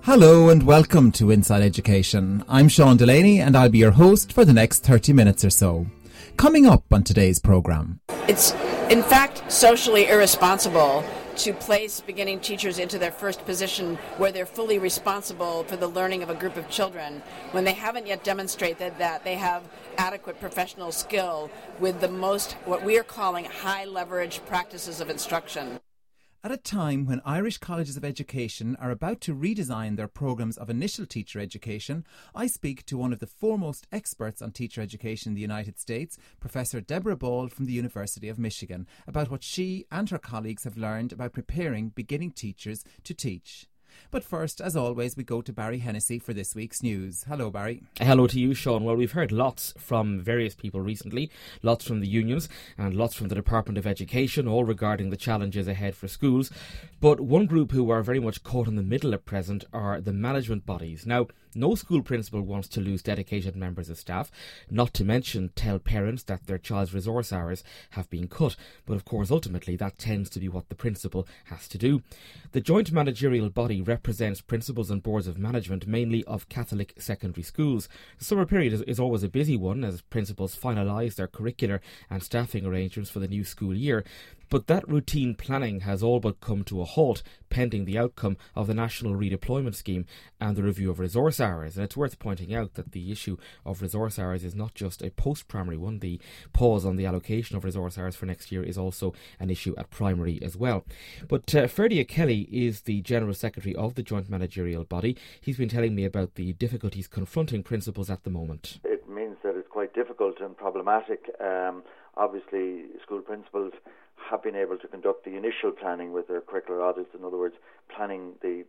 Hello and welcome to Inside Education. I'm Sean Delaney and I'll be your host for the next 30 minutes or so. Coming up on today's programme. It's in fact socially irresponsible to place beginning teachers into their first position where they're fully responsible for the learning of a group of children when they haven't yet demonstrated that they have adequate professional skill with the most, what we are calling, high leverage practices of instruction. At a time when Irish colleges of education are about to redesign their programmes of initial teacher education, I speak to one of the foremost experts on teacher education in the United States, Professor Deborah Ball from the University of Michigan, about what she and her colleagues have learned about preparing beginning teachers to teach. But first, as always, we go to Barry Hennessy for this week's news. Hello, Barry. Hello to you, Sean. Well, we've heard lots from various people recently, lots from the unions and lots from the Department of Education, all regarding the challenges ahead for schools. But one group who are very much caught in the middle at present are the management bodies. Now, no school principal wants to lose dedicated members of staff, not to mention tell parents that their child's resource hours have been cut. But of course, ultimately, that tends to be what the principal has to do. The joint managerial body represents principals and boards of management, mainly of Catholic secondary schools. The summer period is always a busy one as principals finalise their curricular and staffing arrangements for the new school year. But that routine planning has all but come to a halt pending the outcome of the National Redeployment Scheme and the review of resource hours. And it's worth pointing out that the issue of resource hours is not just a post-primary one. The pause on the allocation of resource hours for next year is also an issue at primary as well. But Ferdia Kelly is the General Secretary of the Joint Managerial Body. He's been telling me about the difficulties confronting principals at the moment. It means that it's quite difficult and problematic. Obviously, school principals have been able to conduct the initial planning with their curricular audits, in other words, planning the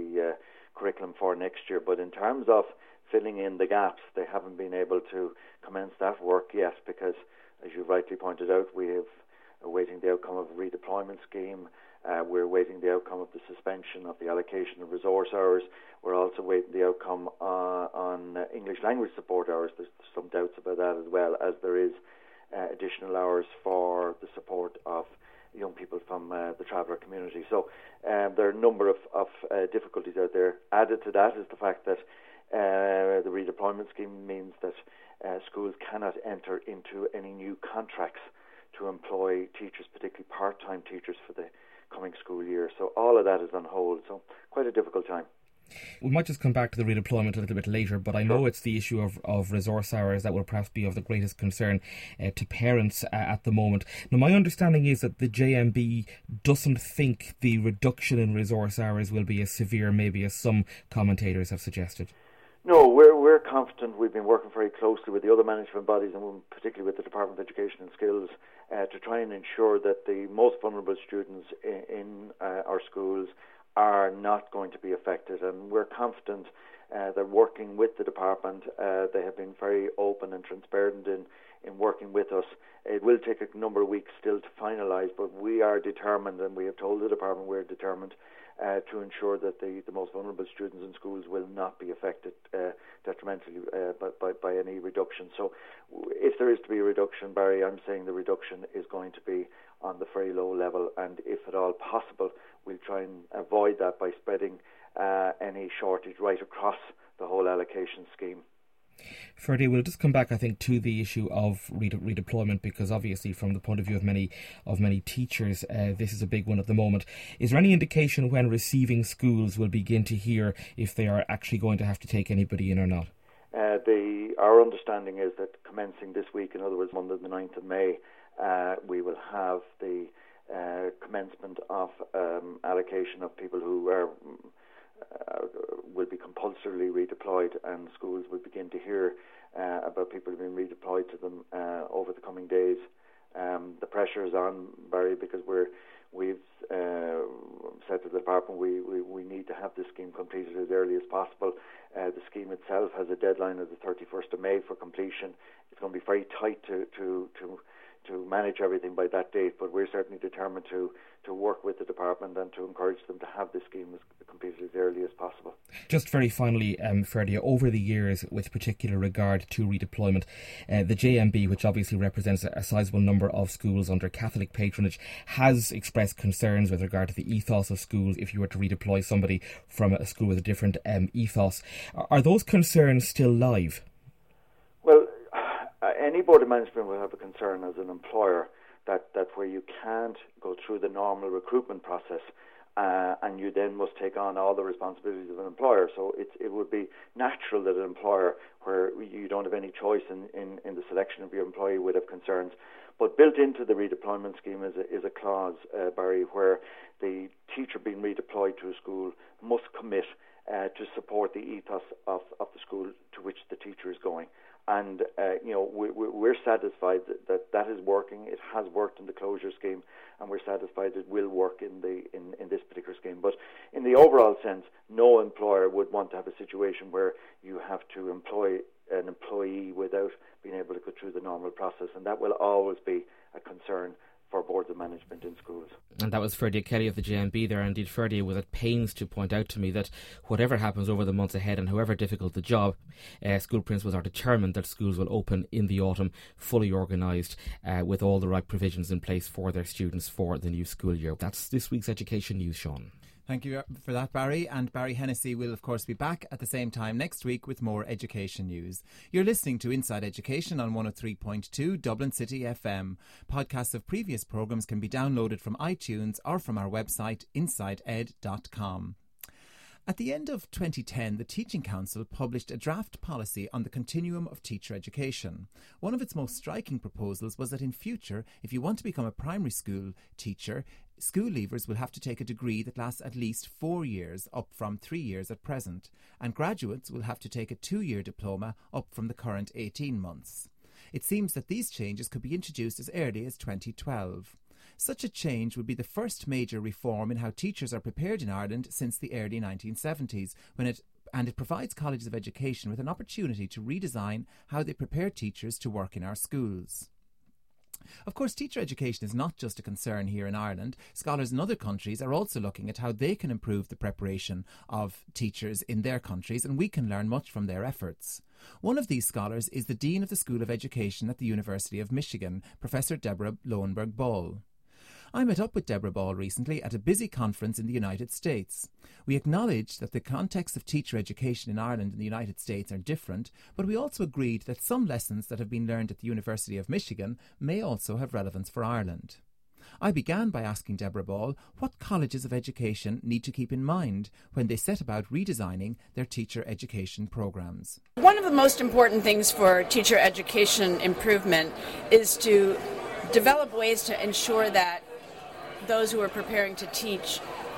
curriculum for next year. But in terms of filling in the gaps, they haven't been able to commence that work yet because, as you rightly pointed out, we are awaiting the outcome of a redeployment scheme. We're awaiting the outcome of the suspension of the allocation of resource hours. We're also waiting the outcome on English language support hours. There's some doubts about that as well, as there is additional hours for the support of young people from the traveller community. So there are a number of difficulties out there. Added to that is the fact that the redeployment scheme means that schools cannot enter into any new contracts to employ teachers, particularly part-time teachers, for the coming school year. So all of that is on hold. So quite a difficult time. We might just come back to the redeployment a little bit later, but I know it's the issue of resource hours that will perhaps be of the greatest concern to parents at the moment. Now, my understanding is that the JMB doesn't think the reduction in resource hours will be as severe maybe as some commentators have suggested. No, we're confident. We've been working very closely with the other management bodies and particularly with the Department of Education and Skills to try and ensure that the most vulnerable students in our schools are not going to be affected, and we're confident they're working with the department. They have been very open and transparent in working with us. It will take a number of weeks still to finalise, but we are determined, and we have told the department we're determined to ensure that the most vulnerable students in schools will not be affected detrimentally by any reduction. So if there is to be a reduction, Barry, I'm saying the reduction is going to be on the very low level, and if at all possible, we'll try and avoid that by spreading any shortage right across the whole allocation scheme. Ferdy, we'll just come back, I think, to the issue of redeployment, because obviously from the point of view of many teachers, this is a big one at the moment. Is there any indication when receiving schools will begin to hear if they are actually going to have to take anybody in or not? Our understanding is that commencing this week, in other words, Monday the 9th of May, we will have the commencement of allocation of people who will be compulsorily redeployed, and schools will begin to hear about people being redeployed to them over the coming days. The pressure is on, Barry, because we've said to the department we need to have this scheme completed as early as possible. The scheme itself has a deadline of the 31st of May for completion. It's going to be very tight to manage everything by that date, but we're certainly determined to work with the department and to encourage them to have this scheme completed as early as possible. Just very finally, Ferdia, over the years, with particular regard to redeployment, the JMB, which obviously represents a sizable number of schools under Catholic patronage, has expressed concerns with regard to the ethos of schools if you were to redeploy somebody from a school with a different ethos. Are those concerns still live? Well, any board of management will have a concern as an employer that where you can't go through the normal recruitment process and you then must take on all the responsibilities of an employer. So it would be natural that an employer where you don't have any choice in the selection of your employee would have concerns. But built into the redeployment scheme is a clause, Barry, where the teacher being redeployed to a school must commit to support the ethos of the school to which the teacher is going. And we're satisfied that is working. It has worked in the closure scheme, and we're satisfied it will work in this particular scheme. But in the overall sense, no employer would want to have a situation where you have to employ an employee without being able to go through the normal process, and that will always be a concern for boards of management in schools. And that was Ferdia Kelly of the JMB there. Indeed, Ferdia was at pains to point out to me that whatever happens over the months ahead and however difficult the job, school principals are determined that schools will open in the autumn, fully organised, with all the right provisions in place for their students for the new school year. That's this week's Education News, Sean. Thank you for that, Barry. And Barry Hennessy will, of course, be back at the same time next week with more education news. You're listening to Inside Education on 103.2 Dublin City FM. Podcasts of previous programmes can be downloaded from iTunes or from our website, insideed.com. At the end of 2010, the Teaching Council published a draft policy on the continuum of teacher education. One of its most striking proposals was that in future, if you want to become a primary school teacher, school leavers will have to take a degree that lasts at least 4 years, up from 3 years at present, and graduates will have to take a 2-year diploma, up from the current 18 months. It seems that these changes could be introduced as early as 2012. Such a change would be the first major reform in how teachers are prepared in Ireland since the early 1970s, and it provides colleges of education with an opportunity to redesign how they prepare teachers to work in our schools. Of course, teacher education is not just a concern here in Ireland. Scholars in other countries are also looking at how they can improve the preparation of teachers in their countries, and we can learn much from their efforts. One of these scholars is the Dean of the School of Education at the University of Michigan, Professor Deborah Lowenberg-Ball. I met up with Deborah Ball recently at a busy conference in the United States. We acknowledged that the context of teacher education in Ireland and the United States are different, but we also agreed that some lessons that have been learned at the University of Michigan may also have relevance for Ireland. I began by asking Deborah Ball what colleges of education need to keep in mind when they set about redesigning their teacher education programmes. One of the most important things for teacher education improvement is to develop ways to ensure that those who are preparing to teach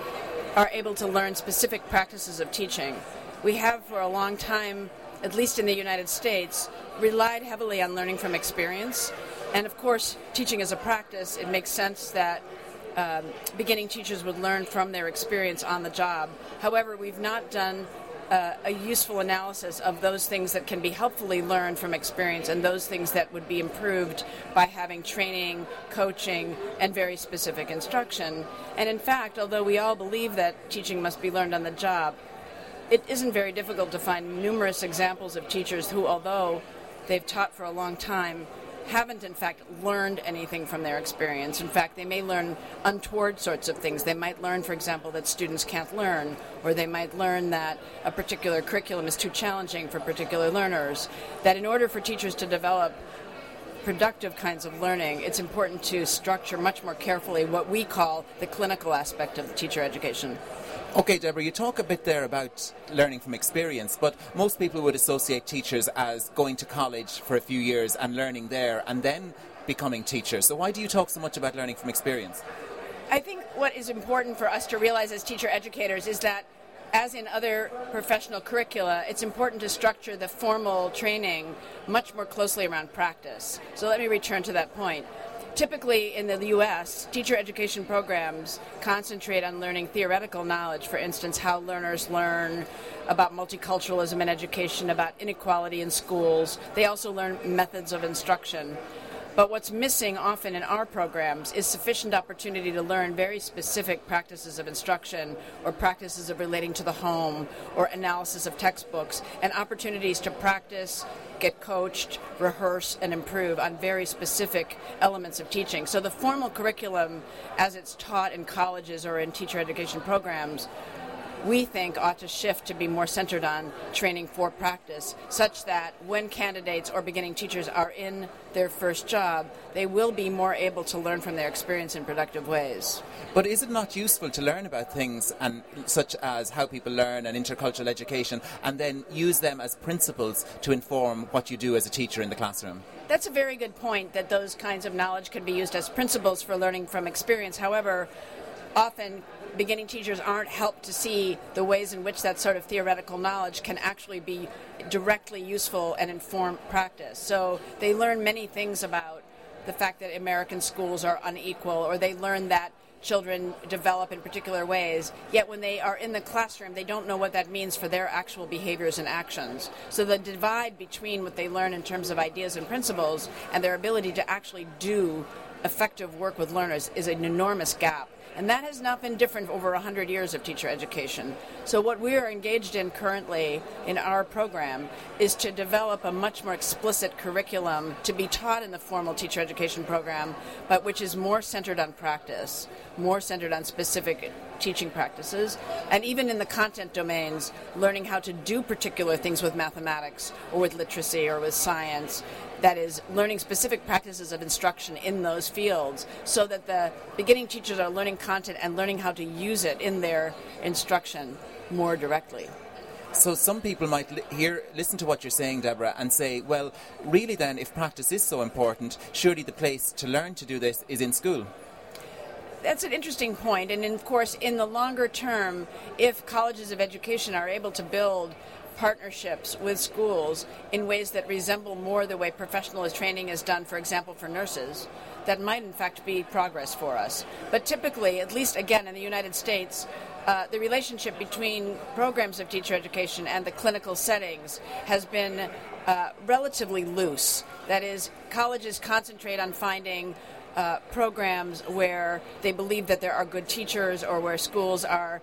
are able to learn specific practices of teaching. We have for a long time, at least in the United States, relied heavily on learning from experience. And of course, teaching is a practice. It makes sense that beginning teachers would learn from their experience on the job. However, we've not done a useful analysis of those things that can be helpfully learned from experience and those things that would be improved by having training, coaching, and very specific instruction. And in fact, although we all believe that teaching must be learned on the job, it isn't very difficult to find numerous examples of teachers who, although they've taught for a long time, haven't in fact learned anything from their experience. In fact, they may learn untoward sorts of things. They might learn, for example, that students can't learn, or they might learn that a particular curriculum is too challenging for particular learners. That in order for teachers to develop productive kinds of learning, it's important to structure much more carefully what we call the clinical aspect of teacher education. Okay, Deborah, you talk a bit there about learning from experience, but most people would associate teachers as going to college for a few years and learning there and then becoming teachers. So why do you talk so much about learning from experience? I think what is important for us to realize as teacher educators is that, as in other professional curricula, it's important to structure the formal training much more closely around practice. So let me return to that point. Typically in the U.S., teacher education programs concentrate on learning theoretical knowledge, for instance, how learners learn about multiculturalism in education, about inequality in schools. They also learn methods of instruction. But what's missing often in our programs is sufficient opportunity to learn very specific practices of instruction or practices of relating to the home or analysis of textbooks, and opportunities to practice, get coached, rehearse, and improve on very specific elements of teaching. So the formal curriculum, as it's taught in colleges or in teacher education programs, we think ought to shift to be more centered on training for practice, such that when candidates or beginning teachers are in their first job, they will be more able to learn from their experience in productive ways. But is it not useful to learn about things and such as how people learn and intercultural education, and then use them as principles to inform what you do as a teacher in the classroom? That's a very good point, that those kinds of knowledge can be used as principles for learning from experience. However, often beginning teachers aren't helped to see the ways in which that sort of theoretical knowledge can actually be directly useful and inform practice. So they learn many things about the fact that American schools are unequal, or they learn that children develop in particular ways, yet when they are in the classroom, they don't know what that means for their actual behaviors and actions. So the divide between what they learn in terms of ideas and principles and their ability to actually do effective work with learners is an enormous gap. And that has not been different over 100 years of teacher education. So what we are engaged in currently in our program is to develop a much more explicit curriculum to be taught in the formal teacher education program, but which is more centered on practice, more centered on specific teaching practices, and even in the content domains, learning how to do particular things with mathematics or with literacy or with science. That is, learning specific practices of instruction in those fields, so that the beginning teachers are learning content and learning how to use it in their instruction more directly. So some people might listen to what you're saying, Deborah, and say, well, really then, if practice is so important, surely the place to learn to do this is in school. That's an interesting point, and of course, in the longer term, if colleges of education are able to build partnerships with schools in ways that resemble more the way professional training is done, for example, for nurses, that might in fact be progress for us. But typically, at least again in the United States, the relationship between programs of teacher education and the clinical settings has been relatively loose. That is, colleges concentrate on finding programs where they believe that there are good teachers, or where schools are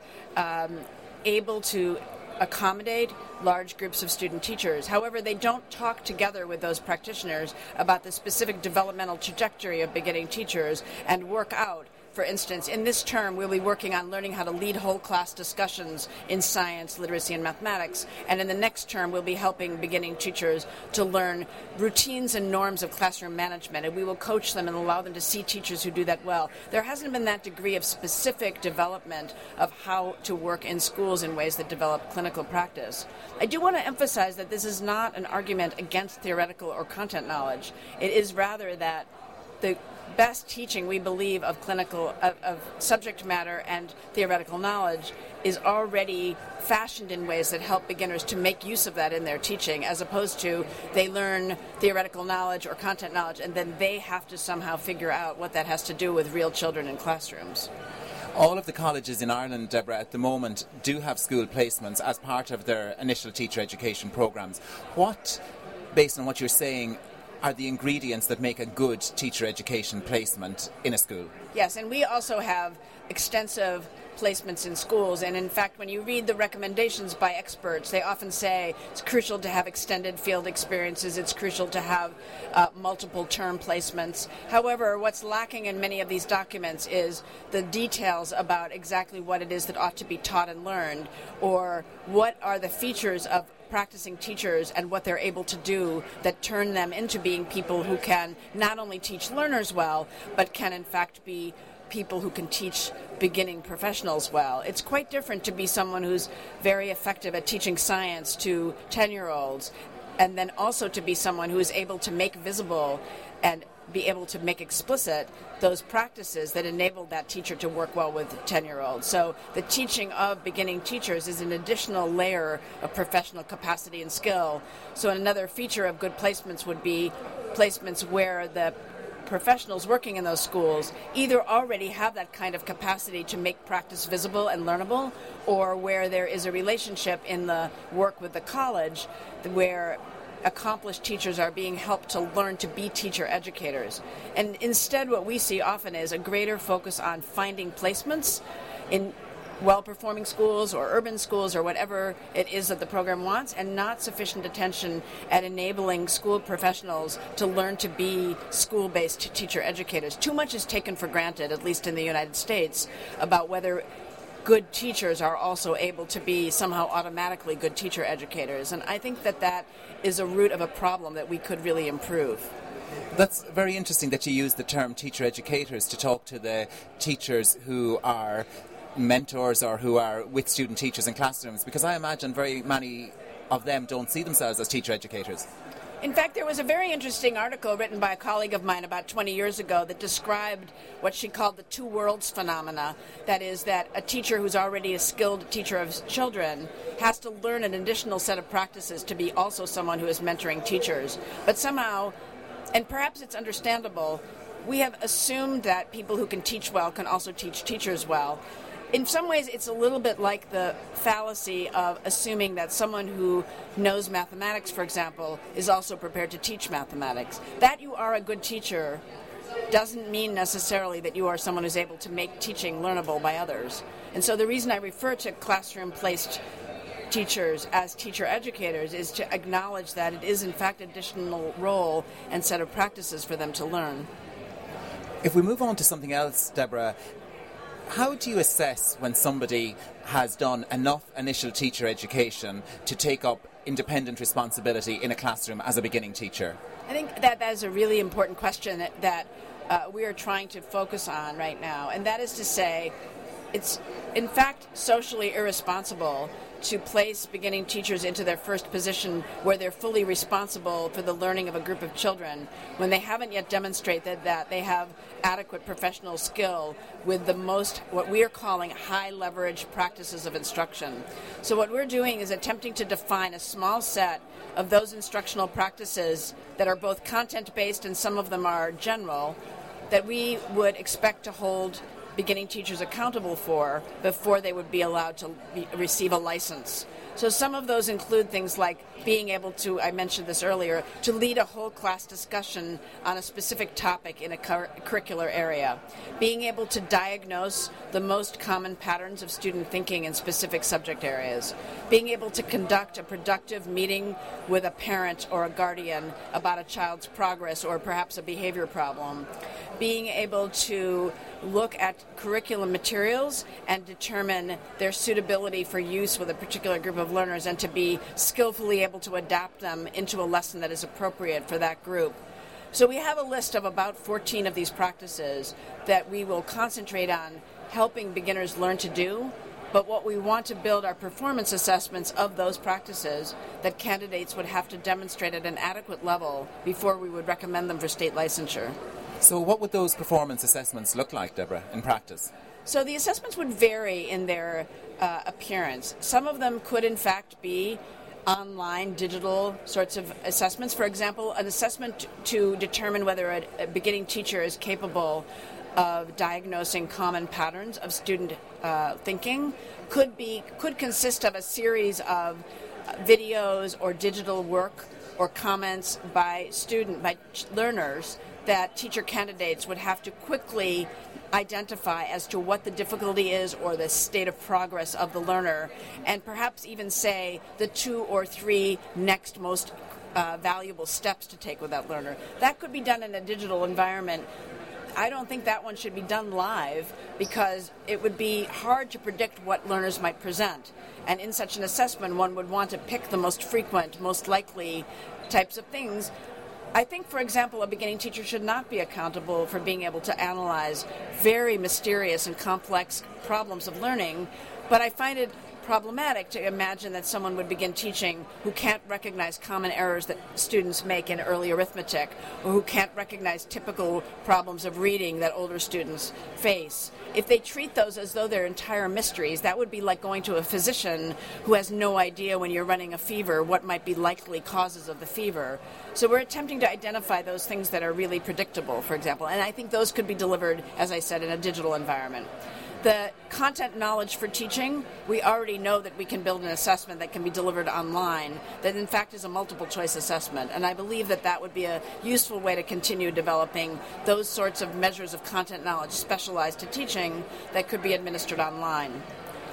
able to accommodate large groups of student teachers. However, they don't talk together with those practitioners about the specific developmental trajectory of beginning teachers and work out. For instance, in this term, we'll be working on learning how to lead whole class discussions in science, literacy, and mathematics. And in the next term, we'll be helping beginning teachers to learn routines and norms of classroom management. And we will coach them and allow them to see teachers who do that well. There hasn't been that degree of specific development of how to work in schools in ways that develop clinical practice. I do want to emphasize that this is not an argument against theoretical or content knowledge. It is rather that the best teaching, we believe, of clinical, of subject matter and theoretical knowledge is already fashioned in ways that help beginners to make use of that in their teaching, as opposed to they learn theoretical knowledge or content knowledge and then they have to somehow figure out what that has to do with real children in classrooms. All of the colleges in Ireland, Deborah, at the moment do have school placements as part of their initial teacher education programs. What, based on what you're saying, are the ingredients that make a good teacher education placement in a school? Yes, and we also have extensive placements in schools, and in fact when you read the recommendations by experts, they often say it's crucial to have extended field experiences, it's crucial to have multiple term placements. However, what's lacking in many of these documents is the details about exactly what it is that ought to be taught and learned, or what are the features of practicing teachers and what they're able to do that turn them into being people who can not only teach learners well, but can in fact be people who can teach beginning professionals well. It's quite different to be someone who's very effective at teaching science to 10-year-olds, and then also to be someone who is able to make visible and be able to make explicit those practices that enable that teacher to work well with 10-year-olds. So the teaching of beginning teachers is an additional layer of professional capacity and skill. So another feature of good placements would be placements where the professionals working in those schools either already have that kind of capacity to make practice visible and learnable, or where there is a relationship in the work with the college where accomplished teachers are being helped to learn to be teacher educators. And instead what we see often is a greater focus on finding placements in well-performing schools or urban schools or whatever it is that the program wants, and not sufficient attention at enabling school professionals to learn to be school-based teacher educators. Too much is taken for granted, at least in the United States, about whether good teachers are also able to be somehow automatically good teacher educators. And I think that that is a root of a problem that we could really improve. That's very interesting that you use the term teacher educators to talk to the teachers who are mentors or who are with student teachers in classrooms, because I imagine very many of them don't see themselves as teacher educators. In fact, there was a very interesting article written by a colleague of mine about 20 years ago that described what she called the two worlds phenomena. That is, that a teacher who's already a skilled teacher of children has to learn an additional set of practices to be also someone who is mentoring teachers. But somehow, and perhaps it's understandable, we have assumed that people who can teach well can also teach teachers well. In some ways, it's a little bit like the fallacy of assuming that someone who knows mathematics, for example, is also prepared to teach mathematics. That you are a good teacher doesn't mean necessarily that you are someone who's able to make teaching learnable by others. And so the reason I refer to classroom-placed teachers as teacher educators is to acknowledge that it is, in fact, an additional role and set of practices for them to learn. If we move on to something else, Deborah, how do you assess when somebody has done enough initial teacher education to take up independent responsibility in a classroom as a beginning teacher? I think that is a really important question that we are trying to focus on right now, and that is to say, it's in fact socially irresponsible to place beginning teachers into their first position where they're fully responsible for the learning of a group of children when they haven't yet demonstrated that they have adequate professional skill with the most, what we are calling, high leverage practices of instruction. So what we're doing is attempting to define a small set of those instructional practices that are both content-based and some of them are general, that we would expect to hold beginning teachers accountable for before they would be allowed to receive a license. So some of those include things like being able to, I mentioned this earlier, to lead a whole class discussion on a specific topic in a curricular area, being able to diagnose the most common patterns of student thinking in specific subject areas, being able to conduct a productive meeting with a parent or a guardian about a child's progress or perhaps a behavior problem, being able to look at curriculum materials and determine their suitability for use with a particular group of learners and to be skillfully able to adapt them into a lesson that is appropriate for that group. So we have a list of about 14 of these practices that we will concentrate on helping beginners learn to do, but what we want to build are performance assessments of those practices that candidates would have to demonstrate at an adequate level before we would recommend them for state licensure. So what would those performance assessments look like, Deborah, in practice? So the assessments would vary in their appearance. Some of them could, in fact, be online, digital sorts of assessments. For example, an assessment to determine whether a beginning teacher is capable of diagnosing common patterns of student thinking could consist of a series of videos or digital work or comments by learners that teacher candidates would have to quickly identify as to what the difficulty is or the state of progress of the learner, and perhaps even say the 2 or 3 next most valuable steps to take with that learner. That could be done in a digital environment. I don't think that one should be done live because it would be hard to predict what learners might present. And in such an assessment, one would want to pick the most frequent, most likely types of things. I think, for example, a beginning teacher should not be accountable for being able to analyze very mysterious and complex problems of learning, but I find it problematic to imagine that someone would begin teaching who can't recognize common errors that students make in early arithmetic, or who can't recognize typical problems of reading that older students face. If they treat those as though they're entire mysteries, that would be like going to a physician who has no idea when you're running a fever what might be likely causes of the fever. So we're attempting to identify those things that are really predictable, for example, and I think those could be delivered, as I said, in a digital environment. The content knowledge for teaching, we already know that we can build an assessment that can be delivered online that in fact is a multiple choice assessment. And I believe that that would be a useful way to continue developing those sorts of measures of content knowledge specialized to teaching that could be administered online.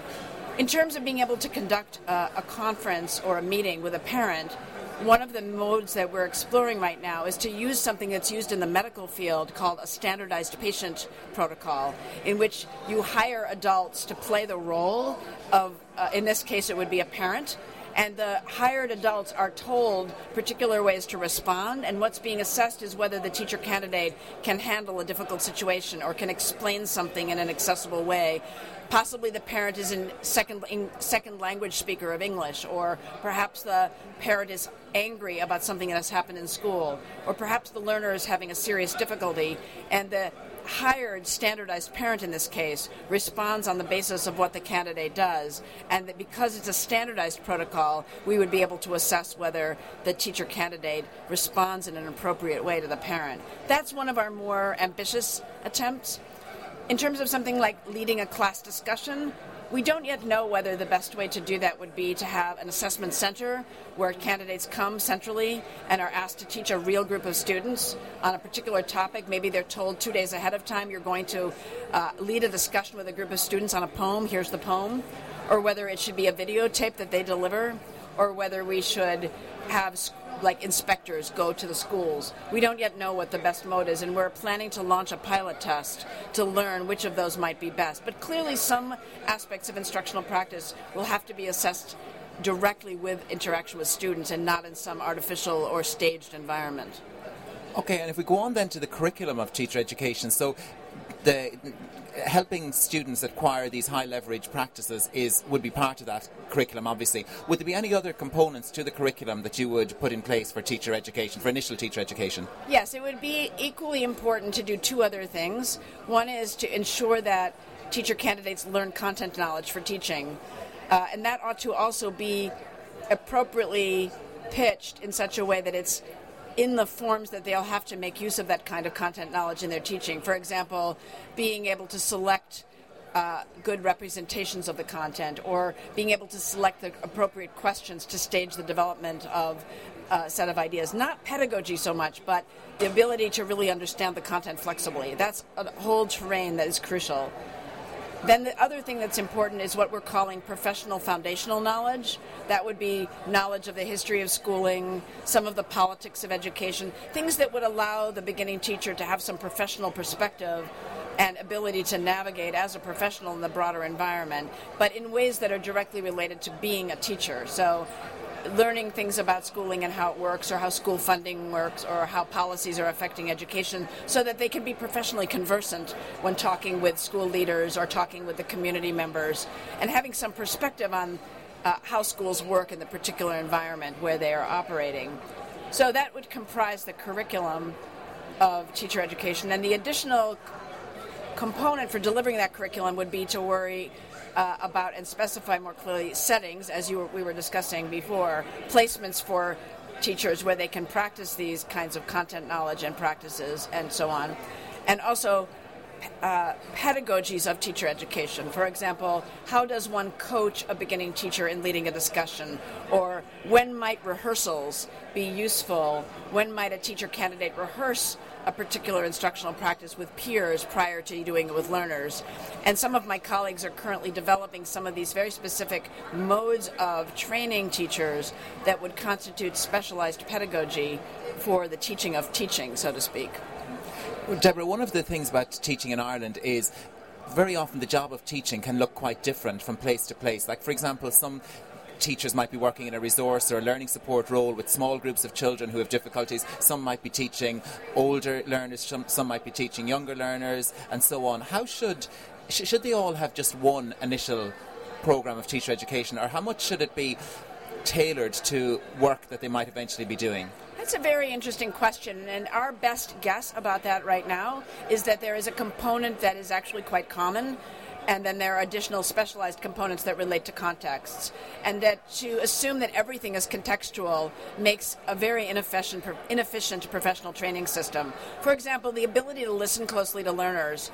In terms of being able to conduct a conference or a meeting with a parent, one of the modes that we're exploring right now is to use something that's used in the medical field called a standardized patient protocol, in which you hire adults to play the role of, in this case it would be a parent, and the hired adults are told particular ways to respond, and what's being assessed is whether the teacher candidate can handle a difficult situation or can explain something in an accessible way. Possibly the parent is a second language speaker of English, or perhaps the parent is angry about something that has happened in school, or perhaps the learner is having a serious difficulty, and the hired standardized parent in this case responds on the basis of what the candidate does, and that because it's a standardized protocol, we would be able to assess whether the teacher candidate responds in an appropriate way to the parent. That's one of our more ambitious attempts. In terms of something like leading a class discussion, we don't yet know whether the best way to do that would be to have an assessment center where candidates come centrally and are asked to teach a real group of students on a particular topic. Maybe they're told 2 days ahead of time you're going to lead a discussion with a group of students on a poem. Here's the poem. Or whether it should be a videotape that they deliver, or whether we should have like inspectors go to the schools. We don't yet know what the best mode is, and we're planning to launch a pilot test to learn which of those might be best. But clearly some aspects of instructional practice will have to be assessed directly with interaction with students and not in some artificial or staged environment. Okay, and if we go on then to the curriculum of teacher education, so the helping students acquire these high leverage practices would be part of that curriculum, obviously. Would there be any other components to the curriculum that you would put in place for teacher education, for initial teacher education? Yes, it would be equally important to do two other things. One is to ensure that teacher candidates learn content knowledge for teaching, and that ought to also be appropriately pitched in such a way that it's in the forms that they'll have to make use of that kind of content knowledge in their teaching. For example, being able to select good representations of the content, or being able to select the appropriate questions to stage the development of a set of ideas. Not pedagogy so much, but the ability to really understand the content flexibly. That's a whole terrain that is crucial. Then the other thing that's important is what we're calling professional foundational knowledge. That would be knowledge of the history of schooling, some of the politics of education, things that would allow the beginning teacher to have some professional perspective and ability to navigate as a professional in the broader environment, but in ways that are directly related to being a teacher. So learning things about schooling and how it works, or how school funding works, or how policies are affecting education, so that they can be professionally conversant when talking with school leaders or talking with the community members, and having some perspective on how schools work in the particular environment where they are operating. So that would comprise the curriculum of teacher education, and the additional component for delivering that curriculum would be to worry about and specify more clearly settings, as we were discussing before, placements for teachers where they can practice these kinds of content knowledge and practices and so on, and also pedagogies of teacher education. For example, how does one coach a beginning teacher in leading a discussion? Or when might rehearsals be useful? When might a teacher candidate rehearse a particular instructional practice with peers prior to doing it with learners? And some of my colleagues are currently developing some of these very specific modes of training teachers that would constitute specialized pedagogy for the teaching of teaching, so to speak. Well, Deborah, one of the things about teaching in Ireland is very often the job of teaching can look quite different from place to place. Like, for example, some teachers might be working in a resource or a learning support role with small groups of children who have difficulties. Some might be teaching older learners, some might be teaching younger learners, and so on. How should they all have just one initial programme of teacher education, or how much should it be tailored to work that they might eventually be doing? That's a very interesting question, and our best guess about that right now is that there is a component that is actually quite common, and then there are additional specialized components that relate to contexts. And that to assume that everything is contextual makes a very inefficient professional training system. For example, the ability to listen closely to learners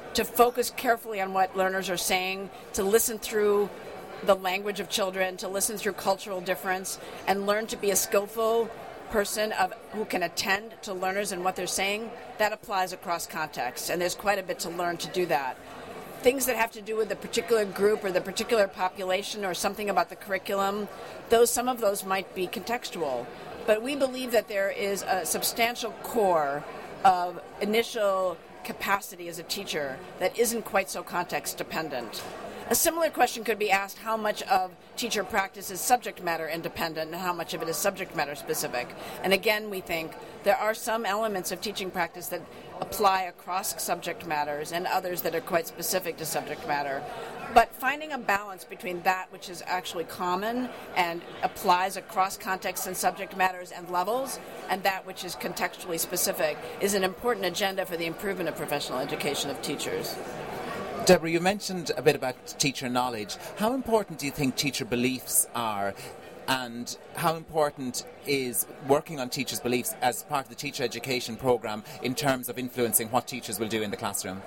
to focus carefully on what learners are saying, to listen through the language of children, to listen through cultural difference, and learn to be a skillful person who can attend to learners and what they're saying, that applies across contexts, and there's quite a bit to learn to do that. Things that have to do with the particular group or the particular population or something about the curriculum, some of those might be contextual. But we believe that there is a substantial core of initial capacity as a teacher that isn't quite so context dependent. A similar question could be asked: how much of teacher practice is subject matter independent and how much of it is subject matter specific? And again, we think there are some elements of teaching practice that apply across subject matters and others that are quite specific to subject matter. But finding a balance between that which is actually common and applies across contexts and subject matters and levels, and that which is contextually specific, is an important agenda for the improvement of professional education of teachers. Deborah, you mentioned a bit about teacher knowledge. How important do you think teacher beliefs are, and how important is working on teachers' beliefs as part of the teacher education programme in terms of influencing what teachers will do in the classroom?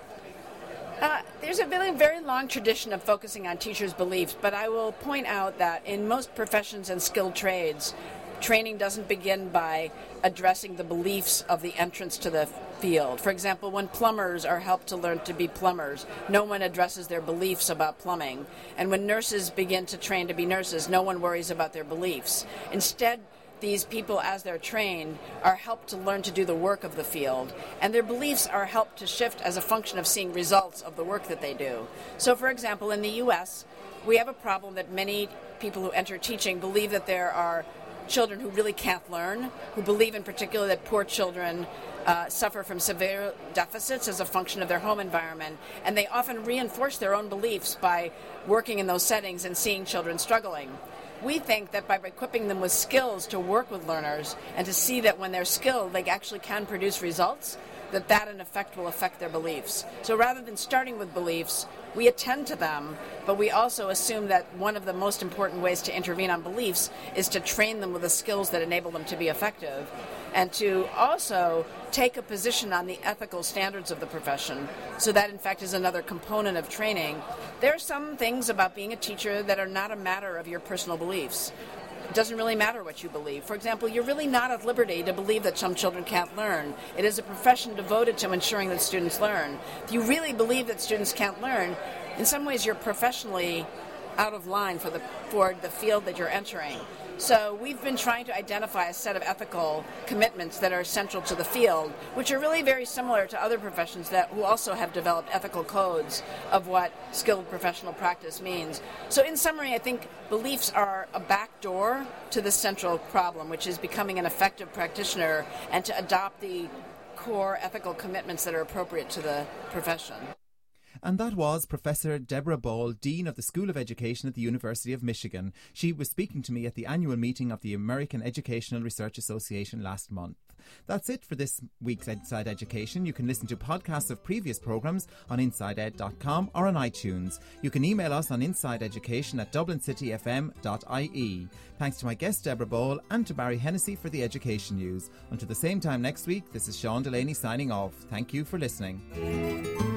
There's a very long tradition of focusing on teachers' beliefs, but I will point out that in most professions and skilled trades, training doesn't begin by addressing the beliefs of the entrants to the field. For example, when plumbers are helped to learn to be plumbers, no one addresses their beliefs about plumbing. And when nurses begin to train to be nurses, no one worries about their beliefs. Instead, these people, as they're trained, are helped to learn to do the work of the field, and their beliefs are helped to shift as a function of seeing results of the work that they do. So, for example, in the U.S., we have a problem that many people who enter teaching believe that there are children who really can't learn, who believe in particular that poor children suffer from severe deficits as a function of their home environment, and they often reinforce their own beliefs by working in those settings and seeing children struggling. We think that by equipping them with skills to work with learners and to see that when they're skilled, they actually can produce results, that in effect will affect their beliefs. So rather than starting with beliefs, we attend to them, but we also assume that one of the most important ways to intervene on beliefs is to train them with the skills that enable them to be effective, and to also take a position on the ethical standards of the profession. So that, in fact, is another component of training. There are some things about being a teacher that are not a matter of your personal beliefs. It doesn't really matter what you believe. For example, you're really not at liberty to believe that some children can't learn. It is a profession devoted to ensuring that students learn. If you really believe that students can't learn, in some ways you're professionally out of line for the field that you're entering. So we've been trying to identify a set of ethical commitments that are central to the field, which are really very similar to other professions who also have developed ethical codes of what skilled professional practice means. So in summary, I think beliefs are a back door to the central problem, which is becoming an effective practitioner and to adopt the core ethical commitments that are appropriate to the profession. And that was Professor Deborah Ball, Dean of the School of Education at the University of Michigan. She was speaking to me at the annual meeting of the American Educational Research Association last month. That's it for this week's Inside Education. You can listen to podcasts of previous programmes on InsideEd.com or on iTunes. You can email us on insideeducation@dublincityfm.ie. Thanks to my guest Deborah Ball and to Barry Hennessy for the Education News. Until the same time next week, this is Sean Delaney signing off. Thank you for listening.